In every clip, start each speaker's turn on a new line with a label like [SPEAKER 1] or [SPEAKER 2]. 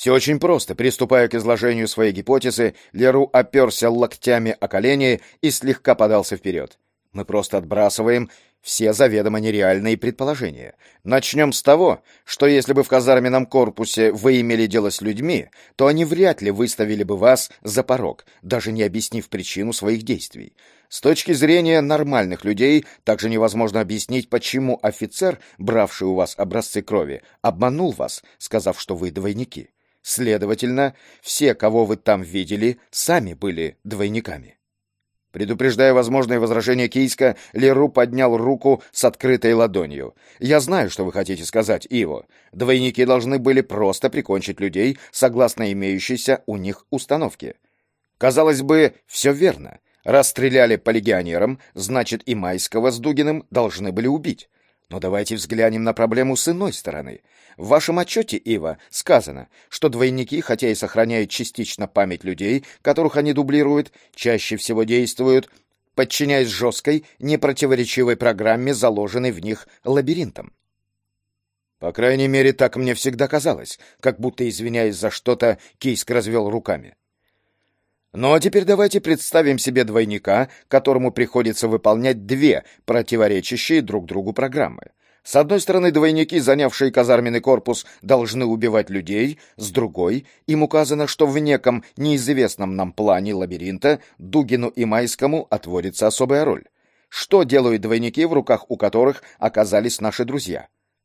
[SPEAKER 1] Все очень просто. Приступая к изложению своей гипотезы, Леру оперся локтями о колени и слегка подался вперед. Мы просто отбрасываем все заведомо нереальные предположения. Начнем с того, что если бы в казарменном корпусе вы имели дело с людьми, то они вряд ли выставили бы вас за порог, даже не объяснив причину своих действий. С точки зрения нормальных людей также невозможно объяснить, почему офицер, бравший у вас образцы крови, обманул вас, сказав, что вы двойники. Следовательно, все, кого вы там видели, сами были двойниками. Предупреждая возможные возражения Кийска, Леру поднял руку с открытой ладонью. «Я знаю, что вы хотите сказать, Иво. Двойники должны были просто прикончить людей, согласно имеющейся у них установке. Казалось бы, все верно. Раз стреляли по легионерам, значит и Майского с Дугиным должны были убить. Но давайте взглянем на проблему с иной стороны. В вашем отчете, Ива, сказано, что двойники, хотя и сохраняют частично память людей, которых они дублируют, чаще всего действуют, подчиняясь жесткой, непротиворечивой программе, заложенной в них лабиринтом. По крайней мере, так мне всегда казалось, как будто, извиняясь за что-то, Кийск развел руками. Ну а теперь давайте представим себе двойника, которому приходится выполнять две противоречащие друг другу программы. С одной стороны, двойники, занявшие казарменный корпус, должны убивать людей, с другой, им указано, что в неком неизвестном нам плане лабиринта Дугину и Майскому отводится особая роль. Что делают двойники, в руках у которых оказались наши друзья?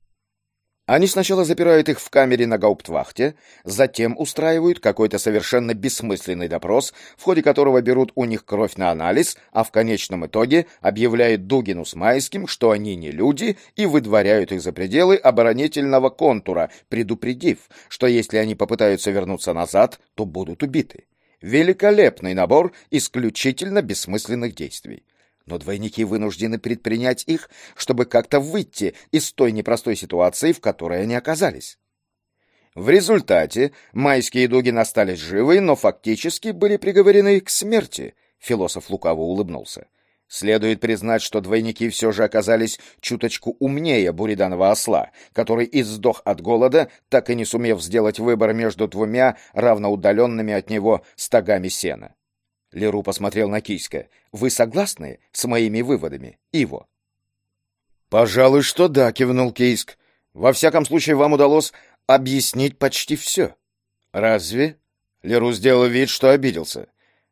[SPEAKER 1] Они сначала запирают их в камере на гауптвахте, затем устраивают какой-то совершенно бессмысленный допрос, в ходе которого берут у них кровь на анализ, а в конечном итоге объявляют Дугину с Майским, что они не люди, и выдворяют их за пределы оборонительного контура, предупредив, что если они попытаются вернуться назад, то будут убиты. Великолепный набор исключительно бессмысленных действий. Но двойники вынуждены предпринять их, чтобы как-то выйти из той непростой ситуации, в которой они оказались. В результате Майский и Дугин остались живы, но фактически были приговорены к смерти, философ лукаво улыбнулся. Следует признать, что двойники все же оказались чуточку умнее буриданова осла, который издох от голода, так и не сумев сделать выбор между двумя равноудаленными от него стогами сена. Леру посмотрел на Кийска. «Вы согласны с моими выводами, Иво?» «Пожалуй, что да», — кивнул Кийск. «Во всяком случае, вам удалось объяснить почти все». «Разве?» — Леру сделал вид, что обиделся.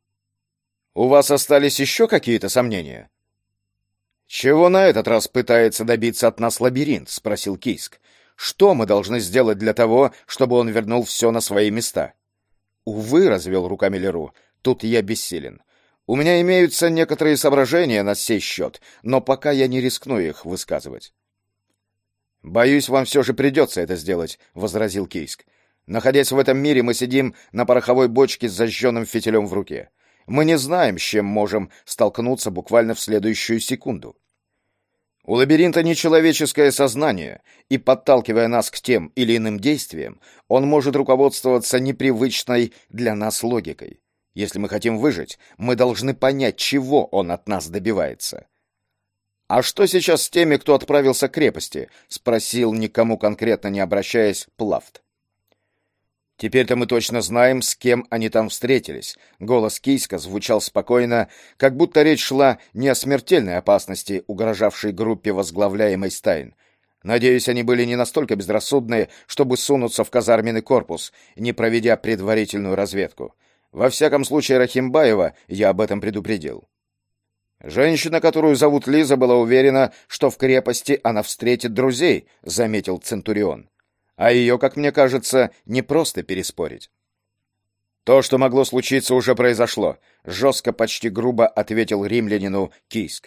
[SPEAKER 1] «У вас остались еще какие-то сомнения?» «Чего на этот раз пытается добиться от нас лабиринт?» — спросил Кийск. «Что мы должны сделать для того, чтобы он вернул все на свои места?» «Увы», — развел руками Леру, — «тут я бессилен. У меня имеются некоторые соображения на сей счет, но пока я не рискну их высказывать». «Боюсь, вам все же придется это сделать», — возразил Кийск. «Находясь в этом мире, мы сидим на пороховой бочке с зажженным фитилем в руке. Мы не знаем, с чем можем столкнуться буквально в следующую секунду. У лабиринта нечеловеческое сознание, и, подталкивая нас к тем или иным действиям, он может руководствоваться непривычной для нас логикой. Если мы хотим выжить, мы должны понять, чего он от нас добивается». «А что сейчас с теми, кто отправился к крепости?» — спросил, никому конкретно не обращаясь, Плафт. «Теперь-то мы точно знаем, с кем они там встретились». Голос Кийска звучал спокойно, как будто речь шла не о смертельной опасности, угрожавшей группе, возглавляемой Стайн. Надеюсь, они были не настолько безрассудны, чтобы сунуться в казарменный корпус, не проведя предварительную разведку. Во всяком случае, Рахимбаева я об этом предупредил. «Женщина, которую зовут Лиза, была уверена, что в крепости она встретит друзей», — заметил Центурион. «А ее, как мне кажется, не просто переспорить». «То, что могло случиться, уже произошло», — жестко, почти грубо ответил римлянину Кийск.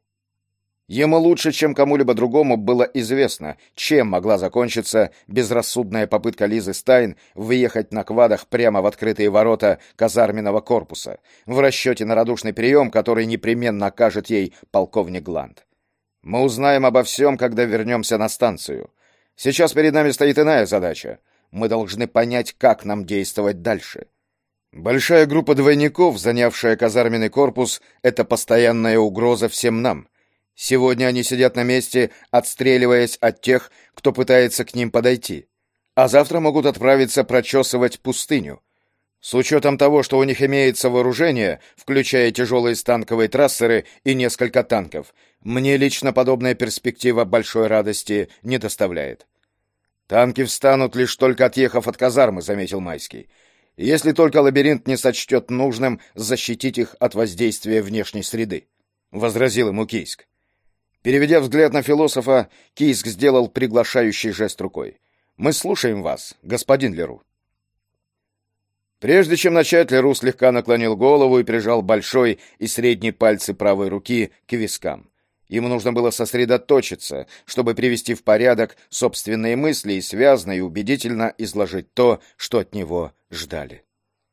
[SPEAKER 1] Ему лучше, чем кому-либо другому, было известно, чем могла закончиться безрассудная попытка Лизы Стайн въехать на квадах прямо в открытые ворота казарменного корпуса, в расчете на радушный прием, который непременно окажет ей полковник Гланд. Мы узнаем обо всем, когда вернемся на станцию. Сейчас перед нами стоит иная задача. Мы должны понять, как нам действовать дальше. Большая группа двойников, занявшая казарменный корпус, — это постоянная угроза всем нам. Сегодня они сидят на месте, отстреливаясь от тех, кто пытается к ним подойти. а завтра могут отправиться прочесывать пустыню. С учетом того, что у них имеется вооружение, включая тяжелые станковые трассеры и несколько танков, мне лично подобная перспектива большой радости не доставляет. «Танки встанут, лишь только отъехав от казармы», — заметил Майский. «Если только лабиринт не сочтет нужным защитить их от воздействия внешней среды», — возразил ему Кийск. Переведя взгляд на философа, Кийск сделал приглашающий жест рукой. «Мы слушаем вас, господин Леру». Прежде чем начать, Леру слегка наклонил голову и прижал большой и средний пальцы правой руки к вискам. Ему нужно было сосредоточиться, чтобы привести в порядок собственные мысли и связно и убедительно изложить то, что от него ждали.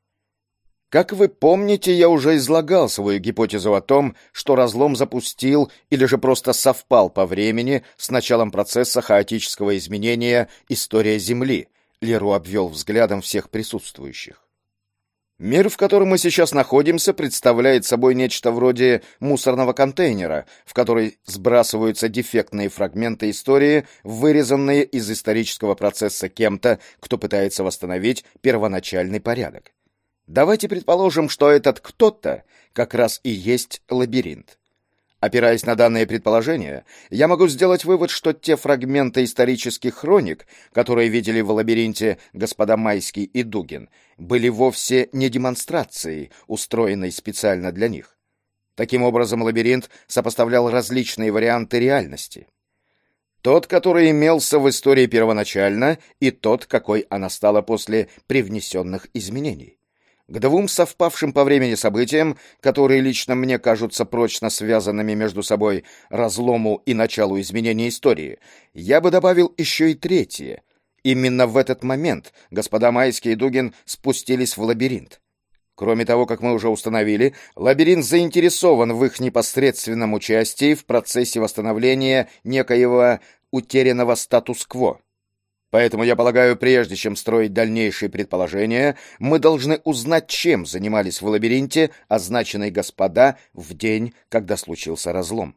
[SPEAKER 1] Как вы помните, я уже излагал свою гипотезу о том, что разлом запустил или же просто совпал по времени с началом процесса хаотического изменения «История Земли», Леру обвел взглядом всех присутствующих. Мир, в котором мы сейчас находимся, представляет собой нечто вроде мусорного контейнера, в который сбрасываются дефектные фрагменты истории, вырезанные из исторического процесса кем-то, кто пытается восстановить первоначальный порядок. Давайте предположим, что этот кто-то как раз и есть лабиринт. Опираясь на данное предположение, я могу сделать вывод, что те фрагменты исторических хроник, которые видели в лабиринте господа Майский и Дугин, были вовсе не демонстрацией, устроенной специально для них. Таким образом, лабиринт сопоставлял различные варианты реальности. Тот, который имелся в истории первоначально, и тот, какой она стала после привнесенных изменений. К двум совпавшим по времени событиям, которые лично мне кажутся прочно связанными между собой, разлому и началу изменения истории, я бы добавил еще и третье. Именно в этот момент господа Майский и Дугин спустились в лабиринт. Кроме того, как мы уже установили, лабиринт заинтересован в их непосредственном участии в процессе восстановления некоего утерянного статус-кво. Поэтому, я полагаю, прежде чем строить дальнейшие предположения, мы должны узнать, чем занимались в лабиринте означенные господа в день, когда случился разлом.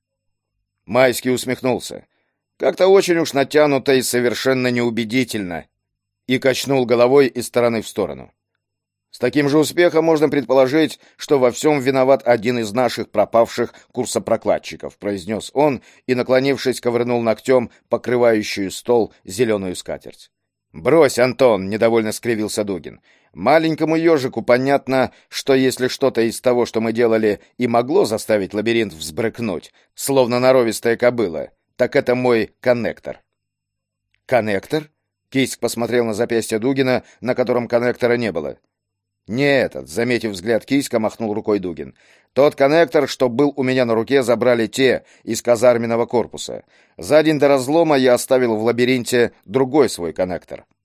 [SPEAKER 1] Майский усмехнулся. Как-то очень уж натянуто и совершенно неубедительно, и качнул головой из стороны в сторону. С таким же успехом можно предположить, что во всем виноват один из наших пропавших курсопрокладчиков, произнес он и, наклонившись, ковырнул ногтем покрывающую стол зеленую скатерть. «Брось, Антон!» — недовольно скривился Дугин. «Маленькому ежику понятно, что если что-то из того, что мы делали, и могло заставить лабиринт взбрыкнуть, словно норовистая кобыла, так это мой коннектор». «Коннектор?» — Кийск посмотрел на запястье Дугина, на котором коннектора не было. «Не этот», — заметив взгляд Кийска, махнул рукой Дугин. «Тот коннектор, что был у меня на руке, забрали те из казарменного корпуса. За день до разлома я оставил в лабиринте другой свой коннектор».